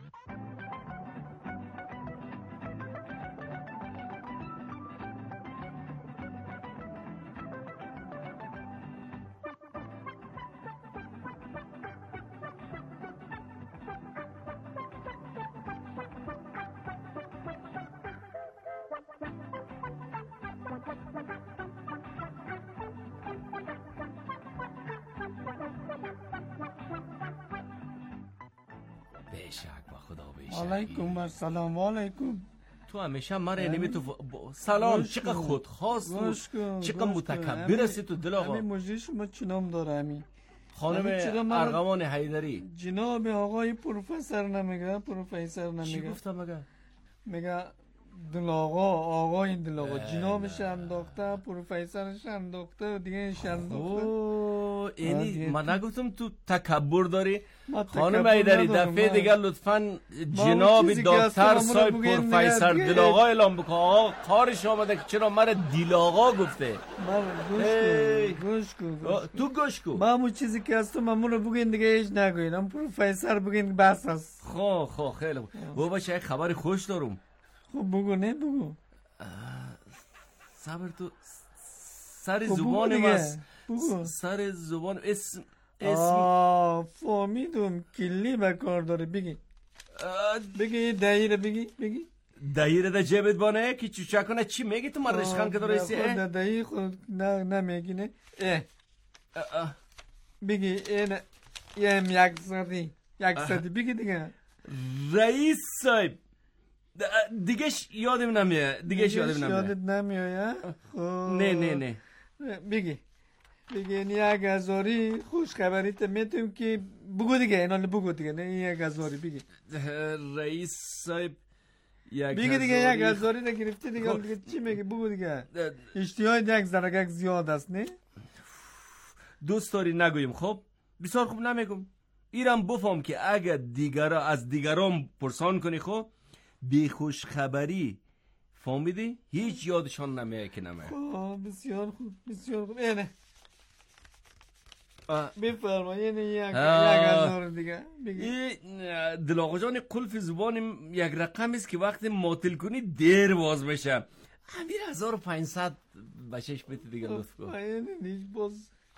بیشک با خدا بیشک. علیکم السلام. علیکم. تو همیشه مرا نمی تو سلام چقدر خودخواست بود، چقدر متکبر هستی تو دل آقا. همین مجری شما چنام داره همین خانم ارغوان حیدری. جناب آقای پروفسور نمیگه، پروفسور نمیگه. چی گفتم مگه؟ میگه دل آقا، آقای دل آقا، جنابش انداخته، پروفسورش انداخته و دیگه انداخته. اوه اینی من نگفتم تو تکبر داری؟ خانم حیدری دفعه دیگه لطفاً جناب دکتر صاحب پروفسور دل آقا اعلام بکن. آقا کارش آمده که چرا مرا دیل آقا گفته. گوش کن تو گوش کن. من همون چیزی که هستم من رو بگین دیگه هیچ نگوین، هم پروفسور بگین بس هست. خب خب خیلی خوب. و باشه یک خبر خوش دارم. خب بگو. نه بگو. صبر تو سر زبان ماست. سر زبان اسم اسم آه فهمیدم کلی به کار داره. بگی بگی دایره بگی بگی دایره در جیبت بانه که چوچه کنه. چی میگی تو من رشخان که داره ایسی؟ خود دایی خود نه نمیگی نه اه بگی این یم یک سردی یک سردی بگی دیگه. رئیس صاحب دیگهش یادم نمیه. دیگهش یادم نمیه. یادت نمیه؟ نه نه نه بگی بگی این یک هزاری خوش خبریت میتونیم که بگو دیگه. اینا بگو دیگه. نه یک هزاری بگی. رئیس صاحب یک بگی دیگه. یک هزاری را گرفتی دیگه. دیگه چی میگی؟ بگو دیگه. اشتیای یک زرگک زیاد است نه؟ دوست داری نگویم؟ خب بسیار خوب نمیگم. ایرم بفهم که اگر دیگرا از دیگران پرسان کنی خب بی خوش خبری فهمیدی؟ هیچ یادشان نمیه که نمیه. خب بسیار خوب بسیار خوب. اینه بفرمایید یک هزار دیگه. دل آقا جان قلف زبان یک رقم است که وقتی معطل کنی دیر باز بشه. همین هزار و پنجصد بشش بده دیگه لطف کن. پایین نیش باز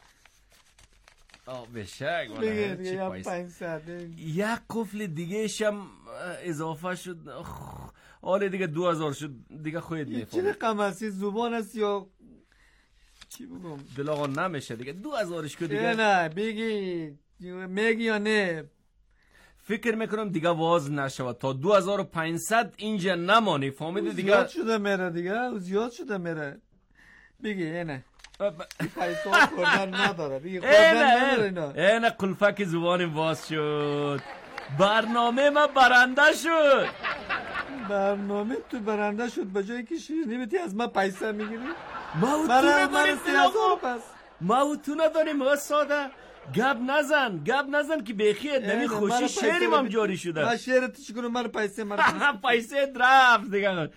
آه بشک بگه دیگه یا پنجصد یک قفل دیگه شم اضافه شد. حالا دیگه دو هزار شد دیگه خودت میفهمی. چه رقم هستی زبان است یا چی بگم؟ دل آقا نمیشه دیگه دو هزارش که دیگه. نه بگی میگی یا نه؟ فکر میکنم دیگه واز نشود تا دو هزار و پنجصد اینجا نمانی فهمیدی دیگه. زیاد شده میره دیگه زیاد شده میره. بگی نه پیسا خوردن نداره بگی خوردن نداره اینا. اینه قلفک زبان باز شد. برنامه ما برنده شد. برنامه تو برنده شد به جایی که شیرینی بتی از ما پیسه میگیری. ما و تو نداریم پس ما و تو نداریم ما ساده گب نزن گب نزن که بخی نمی خوشی شعرم هم جاری شده. ما شعرت چی کنم من پیسه من پیسه درفت دیگه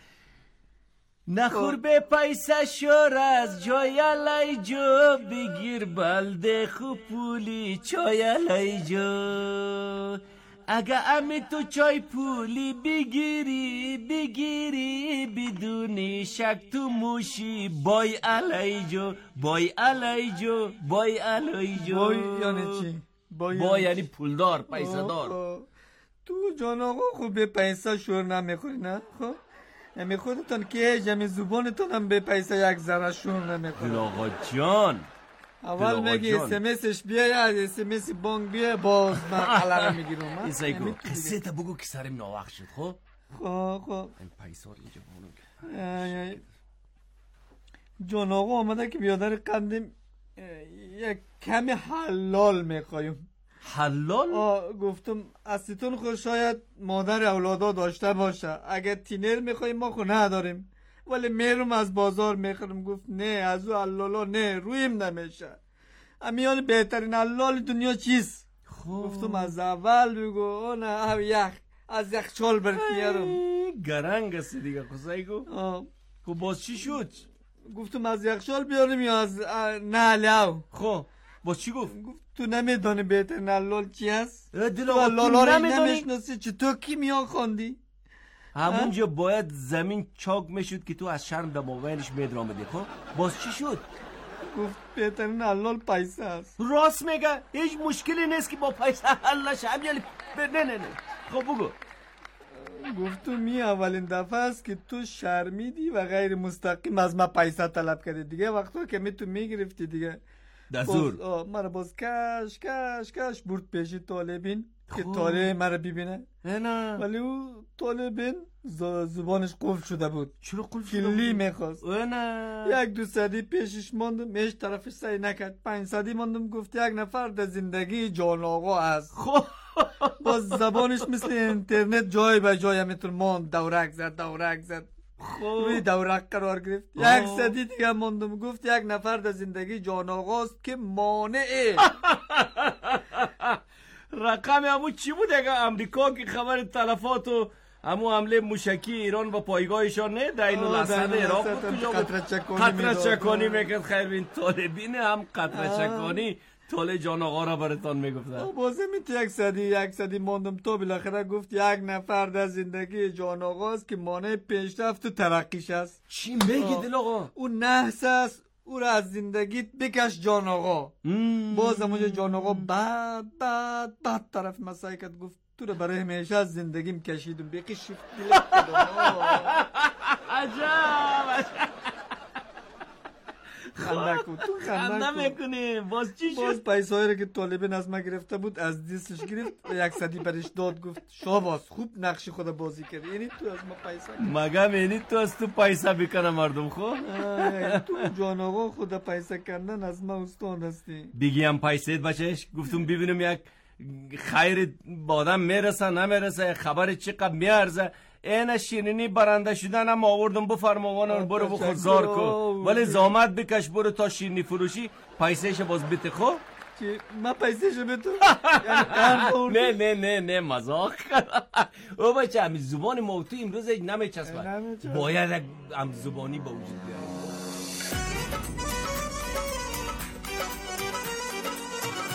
نخور به پیسه شور از جای لای جو بگیر بلده خوب پولی چای لای جو اگه امی تو چای پولی بگیری بگیری بدونی شک تو موشی بای علی جو بای علی جو بای علی جو. بای یعنی چی؟ بای, بای یعنی پولدار پیسه دار. تو جان آقا خوب به پیسه شور نمیخوری نه؟ خب امی خودتون که جمعی زبانتون هم به پیسه یک ذره شور نمیخوری. دل آقا جان اول میگی اسمسش بیا یا اسمس بانک بیا باز من علاقه میگیرم. این سایگو قصه تا بگو که سرم ناوقت شد. خب خب خب این پیسار اینجا بانو جان آقا آمده که بیادر قندم یک کمی حلال میخوایم. حلال؟ آه گفتم استون خود شاید مادر اولادا داشته باشه. اگر تینر میخوایم ما خود نداریم ولی میرم از بازار میخرم. گفت نه از او حلالا نه رویم نمیشه. امیال بهترین حلال دنیا چیست؟ گفتم از اول بگو نه یخ از یخچال برد میارم. گرنگ است دیگه خصایی گو. خب باز چی شد؟ گفتم از یخچال بیارم یا از نه لو. خب باز چی گفت؟ گفت تو نمیدانی بهترین حلال چی هست؟ دل آقا تو نمیشناسی چطور کیمیا خوندی؟ همونجا باید زمین چاک میشد که تو از شرم در موبایلش میدرام بدی. خب باز چی شد؟ گفت بهترین حلال پیسه است. راست میگه هیچ مشکلی نیست که با پیسه حل نشه. نه نه نه خب بگو. گفت تو می اولین دفعه است که تو شرمیدی و غیر مستقیم از ما پیسه طلب کردی. دیگه وقتا که می تو میگرفتی دیگه دزور مرا باز کش کش کش برد پیشی طالبین که طالب مرا ببینه. نه ولی او طالبین زبانش قفل شده بود. چرا قفل شده بود؟ کلی میخواست. نه یک دو صدی پیشش ماندم میش طرفش سعی نکرد. پنج صدی ماندم گفت یک نفر در زندگی جان آقا است. خب باز زبانش مثل اینترنت جای به جای همیتون ماند. دورک زد دورک زد روی دورک قرار گرفت. یک صدی دیگه ماندم گفت یک نفر در زندگی جان آقاست که مانعه. رقم همو چی بود اگه امریکا که خبر تلفات و همو حمله موشکی ایران با پایگاهشان نه دین الاسد عراق بود کجا بود؟ قطره چکانی میکرد. خیر بین طالبین هم قطره چکانی طال جان آقا را براتان میگفتن. بازه می تو یک صدی یک صدی ماندم تو بالاخره گفت یک نفر در زندگی جان آقاست که مانع پیشرفت و ترقیش است. چی میگی دل آقا؟ اون نحس است او را از زندگیت بکش جان آقا. باز همونجا جان آقا بعد بعد بعد طرف مسایی کرد گفت تو را برای همیشه از زندگیم کشیدم بیقی شفت دیلت کدام. عجب عجب خنده کن تو خنده میکنی. باز چی شد؟ باز پیسایی را که طالبین از ما گرفته بود از دستش گرفت و یک صدی برش داد. گفت شاباس خوب نقش خود بازی کردی. یعنی تو از ما پیسه مگم یعنی تو از تو پیسه بکنه مردم. خب تو جان آقا خود پیسه کردن از ما استاد هستی. بگیم پیسه بچهش گفتم ببینم یک خیر بادم میرسه نمیرسه خبر چقدر میارزه. این شیرینی برنده شدن هم آوردم بفرماوانم برو بخوزار کن ولی زامت بکش برو تا شیرینی فروشی پیسهش باز بیت. خب چی؟ ما پیسهش بیتو؟ نه نه نه نه مزاق او بچه همی زبان موتو امروز نمیچسبه. باید هم زبانی با وجود بیاره.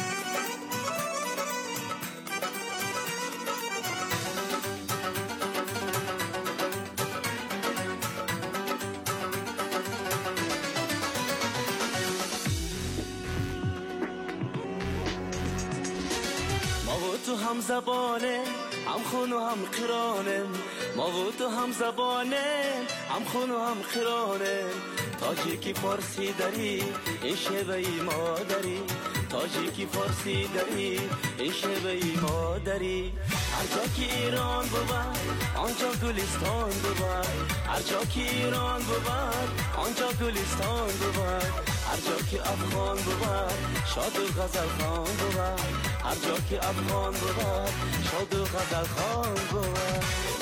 تو هم زبانه هم خون و هم قرانه ما و تو هم زبانه هم خون و هم قرانه تاجیکی فارسی داری این شبهی مادری تاجیکی فارسی داری این شبهی مادری هر جا که ایران بود آنجا گلستان بود هر جا که ایران بود آنجا گلستان بود هر جا که افغان بود شاد و غزل خان بود هر جا که افغان بود شاد و غزل خان بود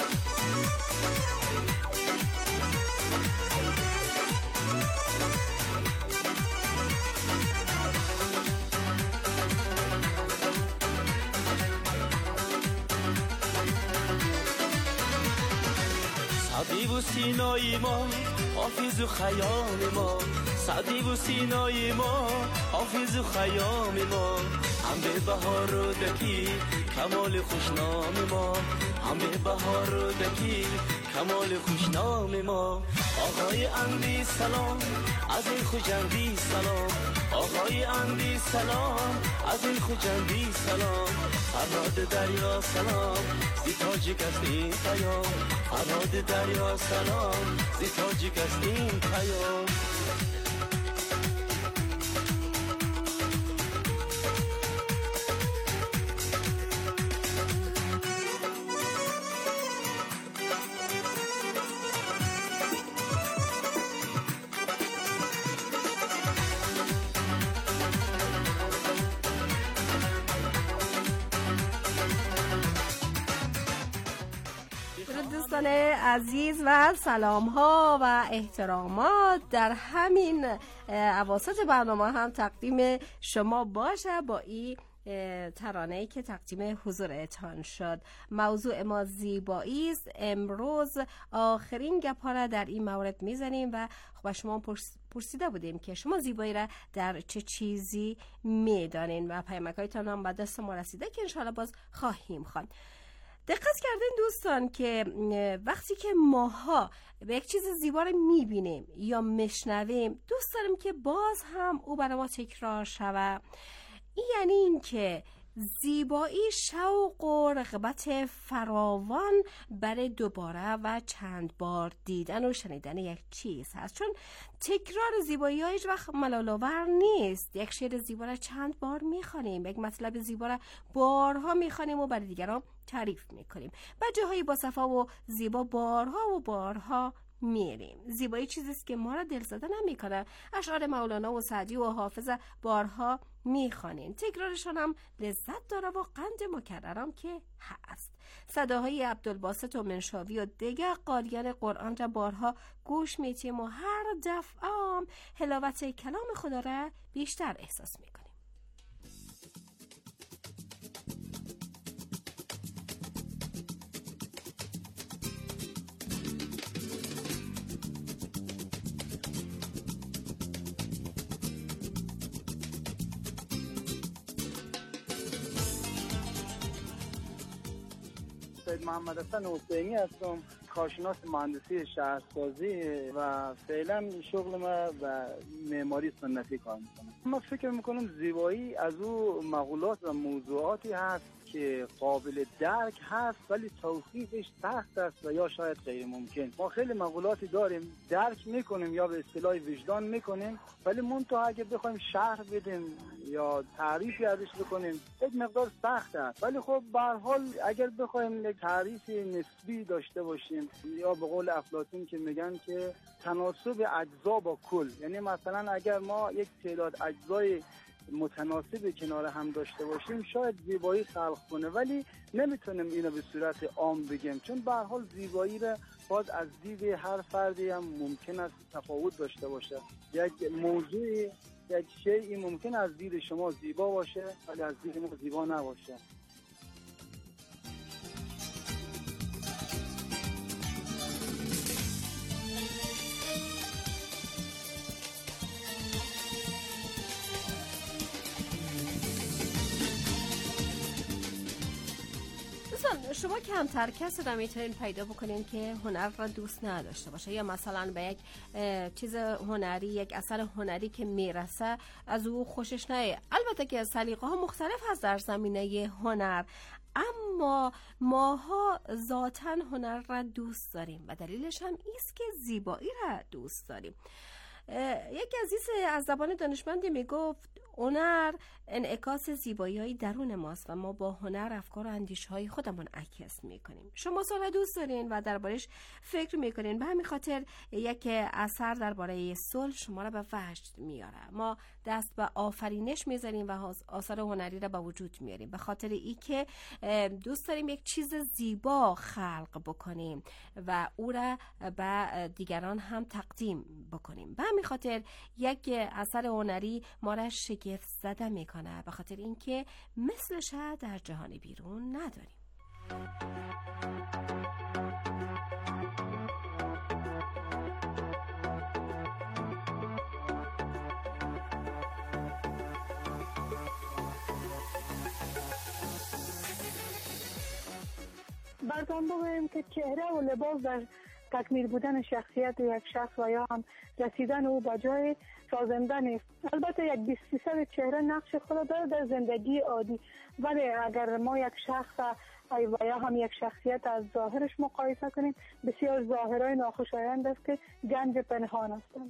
سعدی و سینای ما حافظ و خیام ما سعدی و سینای ما حافظ و خیام ما هم به بهار و دکی کمال خوشنام ما هم به بهار و دکی کمال خوشنام ما آقای اندی سلام از این خوجندی سلام آقای اندی سلام از این خوجندی سلام فرهاد دریا سلام زی تاجیک است این پیام فرهاد دریا سلام زی تاجیک است این پیام دوستان عزیز و سلام ها و احترامات در همین اواسط برنامه هم تقدیم شما باشه با این ترانه‌ای که تقدیم حضورتان شد. موضوع ما زیبایی است. امروز آخرین گپ‌ها را در این مورد میزنیم و خب شما پرسیده بودیم که شما زیبایی را در چه چیزی میدانین و پیامک‌هایتان هم به دست ما رسیده که انشاءالله باز خواهیم خواند. دقت کردین دوستان که وقتی که ماها به یک چیز زیبا رو میبینیم یا میشنویم دوست داریم که باز هم او برای ما تکرار شود. این یعنی این که زیبایی شوق و رغبت فراوان برای دوباره و چند بار دیدن و شنیدن یک چیز هست، چون تکرار زیبایی ها هیچ وقت ملال‌آور نیست. یک شعر زیبا را چند بار میخوانیم، یک مطلب زیبا را بارها میخوانیم و برای دیگران تعریف میکنیم. و جاهای با صفا و زیبا بارها و بارها میریم. زیبایی چیزی است که ما را دلزده نمیکنه. اشعار مولانا و سعدی و حافظ بارها میخوانیم، تکرارشان هم لذت داره و قند مکررم که هست. صداهای عبدالباسط و منشاوی و دیگر قاریان قرآن را بارها گوش میتیم و هر دفعه هم حلاوت کلام خدا را بیشتر احساس میکنیم. محمد حسن حسینی هستم، کارشناس مهندسی شهرسازی و فعلا شغل ما و معماری سنتی کار میکنم. من فکر میکنم زیبایی از او مقولات و موضوعاتی هست که قابل درک هست ولی توصیفش سخت است و یا شاید غیر ممکن. ما خیلی مقولاتی داریم درک میکنیم یا به اصطلاح وجدان میکنیم ولی منتها اگه بخوایم شرح بدیم یا تعریفی ازش بکنیم یک مقدار سخت است. ولی خب به هر حال اگر بخوایم یک تعریف نسبی داشته باشیم یا به قول افلاطون که میگن که تناسب اجزا با کل، یعنی مثلا اگر ما یک تعداد اجزای متناسب کنار هم داشته باشیم شاید زیبایی خلق کنه، ولی نمیتونیم اینو به صورت عام بگیم چون به هر حال زیبایی را باز از دید هر فردی هم ممکن است تفاوت داشته باشه. یک موضوعی یک شیئی ممکن از دید شما زیبا باشه ولی از دید ما زیبا نباشه. دوستان شما کمتر کسی را میتونین پیدا بکنین که هنر را دوست نداشته باشه یا مثلا به یک چیز هنری، یک اثر هنری که میرسه از او خوشش نیاد. البته که سلیقه ها مختلف هست در زمینه هنر، اما ماها ذاتاً هنر را دوست داریم و دلیلش هم ایست که زیبایی را دوست داریم. یک عزیز از زبان دانشمندی میگفت هنر انعکاس زیبایی های درون ماست و ما با هنر افکار و اندیشه های خودمون عکس میکنیم. شما صلح دوست دارین و دربارش فکر میکنین، به همین خاطر یک اثر درباره صلح شما را به وجد میاره. ما دست به آفرینش میذاریم و آثار هنری را به وجود میاریم به خاطر ای که دوست داریم یک چیز زیبا خلق بکنیم و او را به دیگران هم تقدیم بکنیم. به همین خاطر یک اثر هنری ما را شگفت زده میکنه به خاطر اینکه مثلش در جهان بیرون نداریم. براتون بگویم که چهره و لباس در تکمیل بودن شخصیت یک شخص و یا هم رسیدن او به جای سازنده نیست. البته یک بیست فیصد چهره نقش خود داره در زندگی عادی، ولی اگر ما یک شخص و یا هم یک شخصیت از ظاهرش مقایسه کنیم، بسیار ظاهرهای ناخوشایند است که گنج پنهان هستند.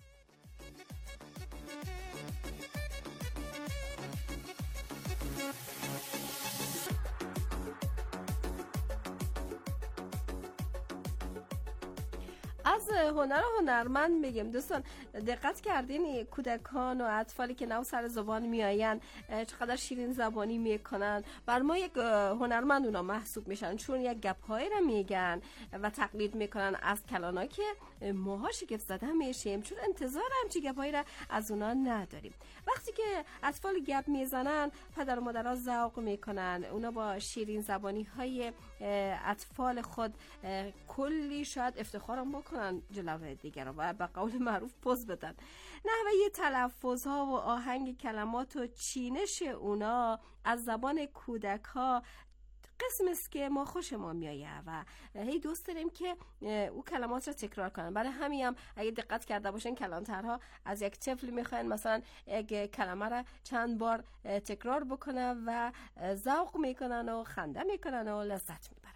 از هنر و هنرمند میگم دوستان، دقت کردین کودکان و اطفالی که نو سر زبان میآین چقدر شیرین زبانی میکنن؟ بر ما یک هنرمند اونا محسوب میشن، چون یک گپ‌هایی را میگن و تقلید میکنن از کلانا که ماها شگفت زده میشیم، چون انتظار همچین گپ‌هایی را از اونا نداریم. وقتی که اطفال گپ میزنن پدر و مادرها ذوق میکنن، اونا با شیرین زبانی های اطفال خود کلی شاید افتخارم بکنن جلوه دیگران و به قول معروف پوز بدن. نحوه تلفظ ها و آهنگ کلمات و چینش اونا از زبان کودک ها قسم است که ما خوش ما میایه و هی دوست داریم که او کلمات را تکرار کنن. برای همین هم اگه دقت کرده باشین کلانترها از یک طفل میخواین مثلا یک کلمه را چند بار تکرار بکنه و ذوق میکنن و خنده میکنن و لذت میبرن.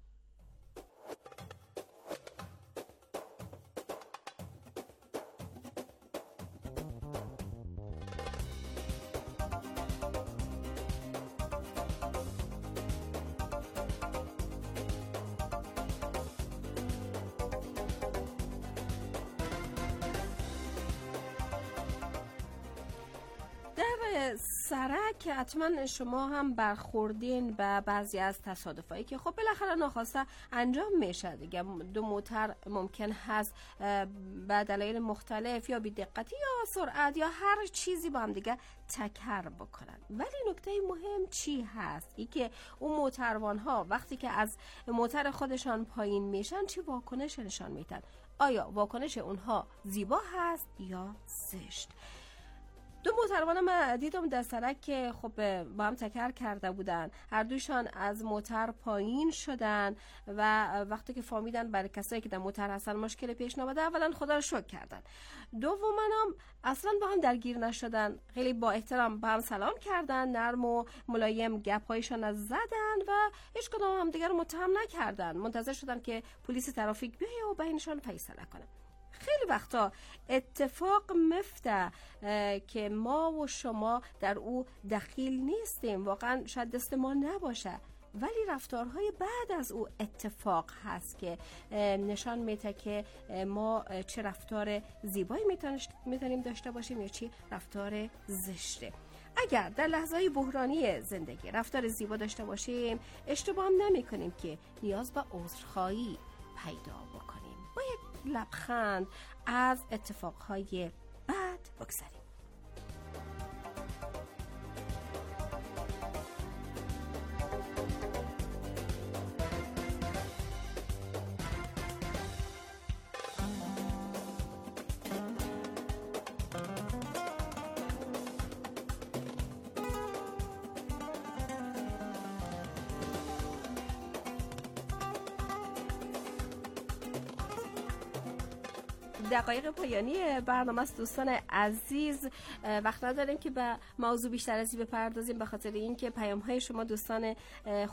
سرک حتما شما هم برخوردین به بعضی از تصادفایی که خب بالاخره ناخواسته انجام میشه دیگه. دو موتر ممکن هست به دلایل مختلف یا بی‌دقتی یا سرعت یا هر چیزی با هم دیگه تکر بکنن، ولی نکته مهم چی هست؟ ای که اون موتروان ها وقتی که از موتر خودشان پایین میشن چی واکنش نشان میدن؟ آیا واکنش اونها زیبا هست یا زشت؟ دو موتروان من دیدم در سرک که خب با هم تکر کرده بودن، هر دوشان از موتر پایین شدن و وقتی که فهمیدن برای کسایی که در موتر هستن مشکل پیش نمیاد اولا خدا رو شکر کردن، دوما هم اصلا با هم درگیر نشدن، خیلی با احترام با هم سلام کردن، نرم و ملایم گپ‌هایشان از زدن و هیچ کدام هم دیگر رو متهم نکردن، منتظر شدن که پلیس ترافیک بیاد و بینشان فیصله کنه. خیلی وقتا اتفاق مفته که ما و شما در او دخیل نیستیم، واقعا شاید دست ما نباشه، ولی رفتارهای بعد از او اتفاق هست که نشان میده که ما چه رفتار زیبایی میتونیم داشته باشیم یا چه رفتار زشته. اگر در لحظه‌های بحرانی زندگی رفتار زیبا داشته باشیم، اشتباه نمی کنیم که نیاز به عذرخواهی پیدا بکنیم، با یک لبخند از اتفاقهای بد بگذریم. دقایق پایانی برنامه است دوستان عزیز. وقت نداریم که به موضوع بیشتر از این بپردازیم به خاطر اینکه پیام های شما دوستان